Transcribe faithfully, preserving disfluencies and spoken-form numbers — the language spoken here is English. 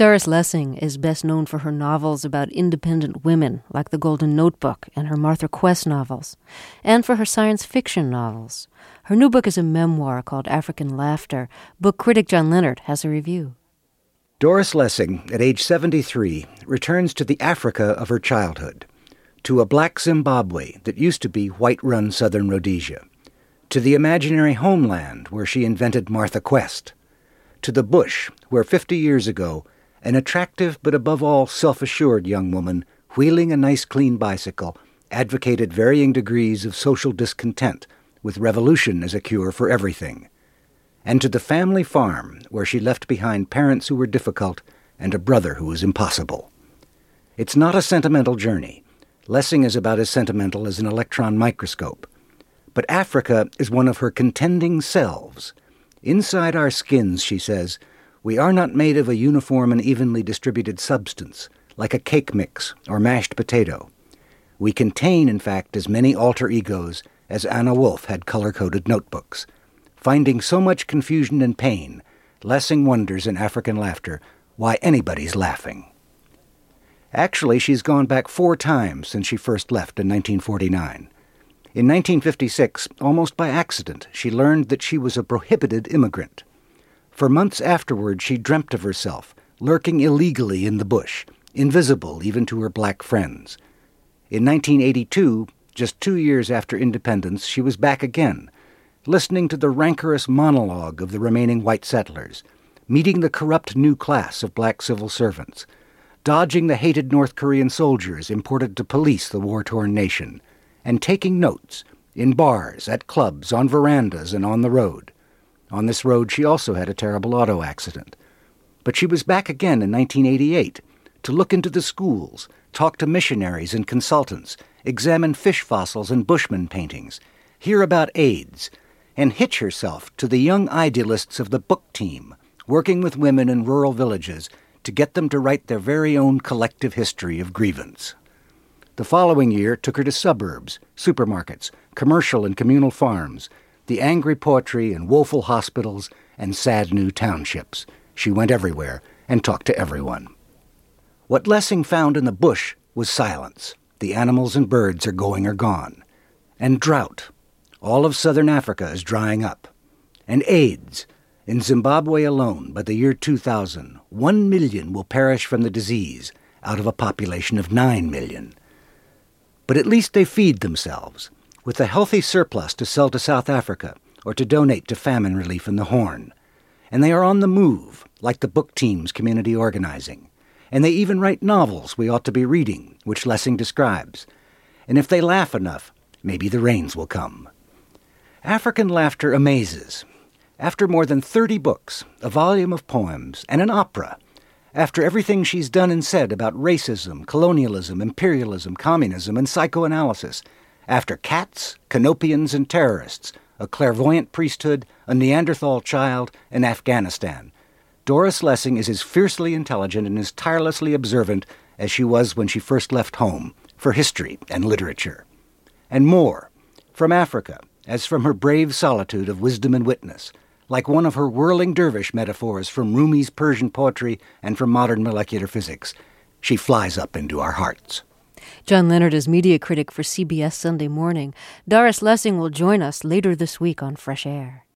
Doris Lessing is best known for her novels about independent women, like The Golden Notebook and her Martha Quest novels, and for her science fiction novels. Her new book is a memoir called African Laughter. Book critic John Leonard has a review. Doris Lessing, at age seventy-three, returns to the Africa of her childhood, to a black Zimbabwe that used to be white-run southern Rhodesia, to the imaginary homeland where she invented Martha Quest, to the bush where fifty years ago an attractive but above all self-assured young woman, wheeling a nice clean bicycle, advocated varying degrees of social discontent, with revolution as a cure for everything. And to the family farm where she left behind parents who were difficult and a brother who was impossible. It's not a sentimental journey. Lessing is about as sentimental as an electron microscope. But Africa is one of her contending selves. Inside our skins, she says, we are not made of a uniform and evenly distributed substance, like a cake mix or mashed potato. We contain, in fact, as many alter egos as Anna Wolf had color-coded notebooks. Finding so much confusion and pain, Lessing wonders in African Laughter why anybody's laughing. Actually, she's gone back four times since she first left in nineteen forty-nine. In nineteen fifty-six, almost by accident, she learned that she was a prohibited immigrant. For months afterward, she dreamt of herself, lurking illegally in the bush, invisible even to her black friends. In nineteen eighty-two, just two years after independence, she was back again, listening to the rancorous monologue of the remaining white settlers, meeting the corrupt new class of black civil servants, dodging the hated North Korean soldiers imported to police the war-torn nation, and taking notes in bars, at clubs, on verandas, and on the road. On this road she also had a terrible auto accident. But she was back again in nineteen eighty-eight to look into the schools, talk to missionaries and consultants, examine fish fossils and Bushman paintings, hear about AIDS, and hitch herself to the young idealists of the book team, working with women in rural villages to get them to write their very own collective history of grievance. The following year took her to suburbs, supermarkets, commercial and communal farms, the angry poetry and woeful hospitals and sad new townships. She went everywhere and talked to everyone. What Lessing found in the bush was silence. The animals and birds are going or gone. And drought. All of southern Africa is drying up. And AIDS. In Zimbabwe alone, by the year two thousand, one million will perish from the disease out of a population of nine million. But at least they feed themselves, with a healthy surplus to sell to South Africa or to donate to famine relief in the Horn. And they are on the move, like the book team's community organizing. And they even write novels we ought to be reading, which Lessing describes. And if they laugh enough, maybe the rains will come. African Laughter amazes. After more than thirty books, a volume of poems, and an opera, after everything she's done and said about racism, colonialism, imperialism, communism, and psychoanalysis, after cats, Canopians, and terrorists, a clairvoyant priesthood, a Neanderthal child, and Afghanistan, Doris Lessing is as fiercely intelligent and as tirelessly observant as she was when she first left home for history and literature. And more, from Africa, as from her brave solitude of wisdom and witness, like one of her whirling dervish metaphors from Rumi's Persian poetry and from modern molecular physics. She flies up into our hearts. John Leonard is media critic for C B S Sunday Morning. Doris Lessing will join us later this week on Fresh Air.